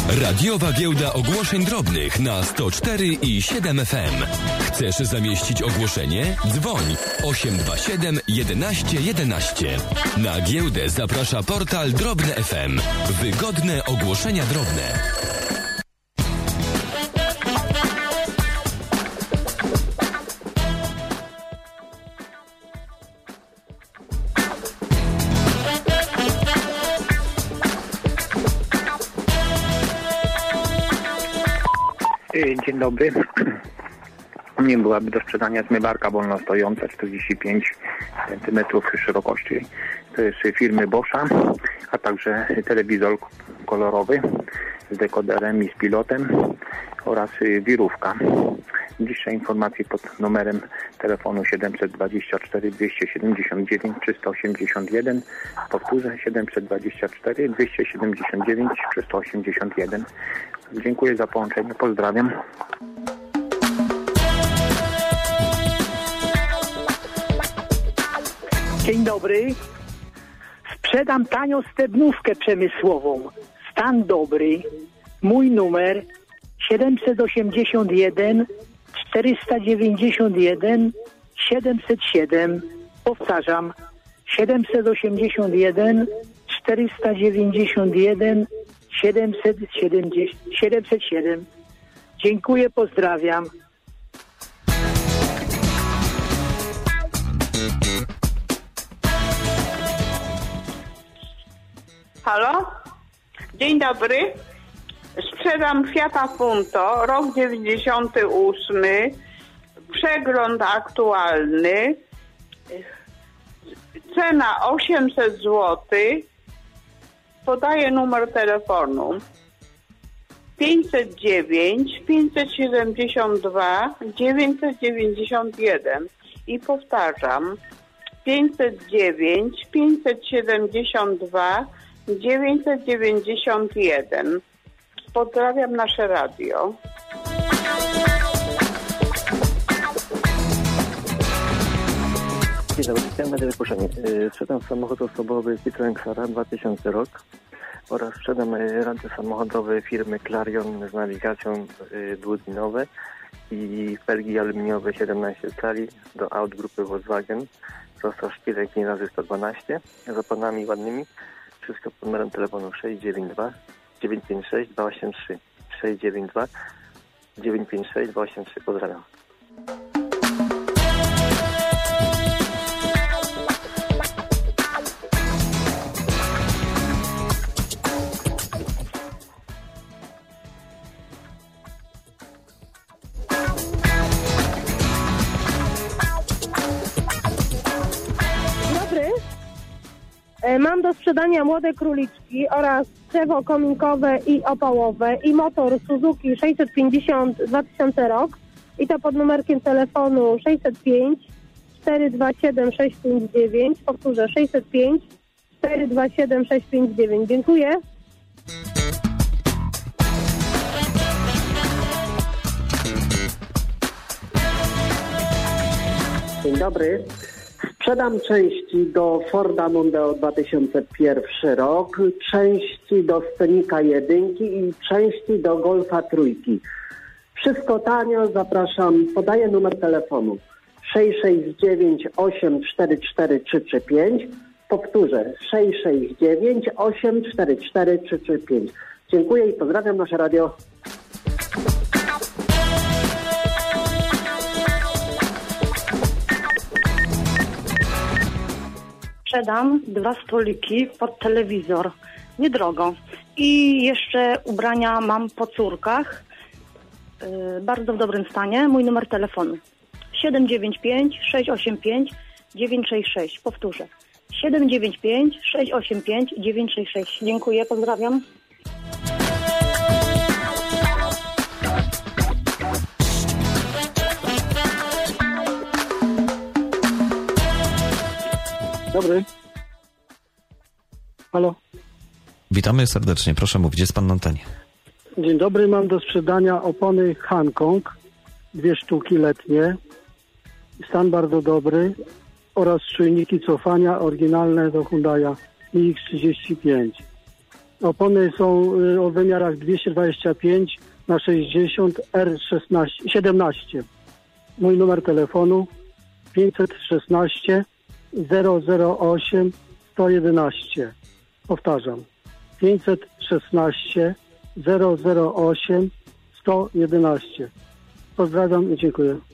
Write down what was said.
Radiowa Giełda Ogłoszeń Drobnych na 104 i 7 FM. Chcesz zamieścić ogłoszenie? Dzwoń 827 11 11. Na giełdę zaprasza portal Drobne FM. Wygodne ogłoszenia drobne. Dzień dobry. Nie byłaby do sprzedania zmywarka wolno stojąca 45 cm szerokości. To jest firmy Boscha, a także telewizor kolorowy z dekoderem i z pilotem oraz wirówka. Bliższe informacje pod numerem telefonu 724 279 381. Powtórzę 724 279 381. Dziękuję za połączenie. Pozdrawiam. Dzień dobry. Sprzedam tanią stebnówkę przemysłową. Stan dobry. Mój numer 781 491 707. Powtarzam. 781 491 707. Dziękuję, pozdrawiam. Halo? Dzień dobry. Sprzedam Fiata Punto, rok 98, przegląd aktualny, cena 800 zł. Podaję numer telefonu 509 572 991 i powtarzam 509 572 991. Pozdrawiam nasze radio. Dzień dobry, chciałem na wypożyczenie. Sprzedam samochód osobowy Citroen Xara 2000 rok oraz sprzedam rady samochodowe firmy Clarion z nawigacją dwudniowe i felgi aluminiowe 17 cali do aut grupy Volkswagen. Został szpilek nie razy 112 z oponami ładnymi. Wszystko pod numerem telefonu 692 956 283 692 956 283. Pozdrawiam. Mam do sprzedania młode króliczki oraz drzewo kominkowe i opałowe i motor Suzuki 650 2000 rok i to pod numerkiem telefonu 605 427 659. Powtórzę 605 427 659. Dziękuję. Dzień dobry. Sprzedam części do Forda Mondeo 2001 rok, części do Scenica 1 i części do Golfa 3. Wszystko tanio, zapraszam, podaję numer telefonu 669 844 335. Powtórzę 669 844 335. Dziękuję i pozdrawiam nasze radio. Sprzedam 2 stoliki pod telewizor. Niedrogo. I jeszcze ubrania mam po córkach. Bardzo w dobrym stanie. Mój numer telefonu 795 685 966. Powtórzę 795 685 966. Dziękuję, pozdrawiam. Dobry. Halo. Witamy serdecznie. Proszę mówić, jest pan na antenie. Dzień dobry, mam do sprzedania opony Hankook, 2 sztuki letnie. Stan bardzo dobry oraz czujniki cofania oryginalne do Hyundai'a iX35. Opony są o wymiarach 225 na 60 R17. Mój numer telefonu 516 008 111. Powtarzam. 516 008 111. Pozdrawiam i dziękuję.